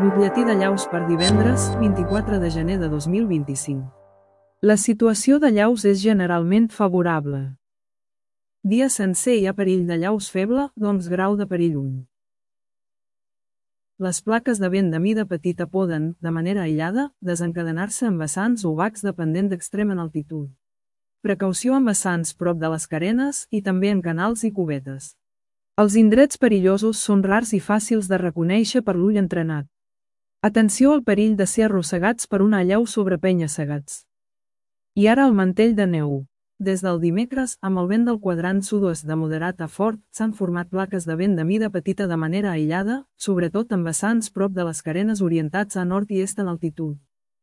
Butlletí de llaus per divendres, 24 de gener de 2025. La situació de llaus és generalment favorable. Dia sencer hi ha perill de llaus feble, doncs grau de perill 1. Les plaques de vent de mida petita poden, de manera aïllada, desencadenar-se en vessants o bacs dependent d'extrema altitud. Precaució en vessants prop de les carenes i també en canals i cubetes. Els indrets perillosos són rars i fàcils de reconèixer per l'ull entrenat. Atenció al perill de ser arrossegats per una allau sobre penya-segats. I ara el mantell de neu. Des del dimecres, amb el vent del quadrant sud-oest de moderat a fort, s'han format plaques de vent de mida petita de manera aïllada, sobretot en vessants prop de les carenes orientats a nord i est en altitud.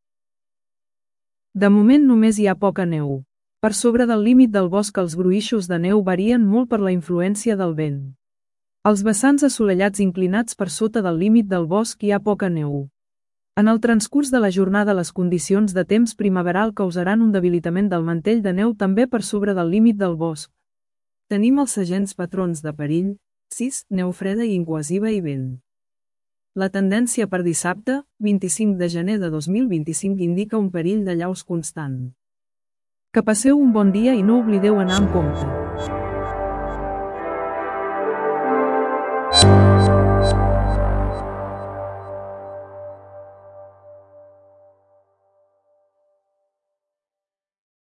De moment només hi ha poca neu. Per sobre del límit del bosc els gruixos de neu varien molt per la influència del vent. Als vessants assolellats inclinats per sota del límit del bosc hi ha poca neu. En el transcurs de la jornada les condicions de temps primaveral causaran un debilitament del mantell de neu també per sobre del límit del bosc. Tenim els següents patrons de perill: 6, neu freda i incohesiva i vent. La tendència per dissabte, 25 de gener de 2025 indica un perill de llaus constant. Que passeu un bon dia i no oblideu anar amb compte.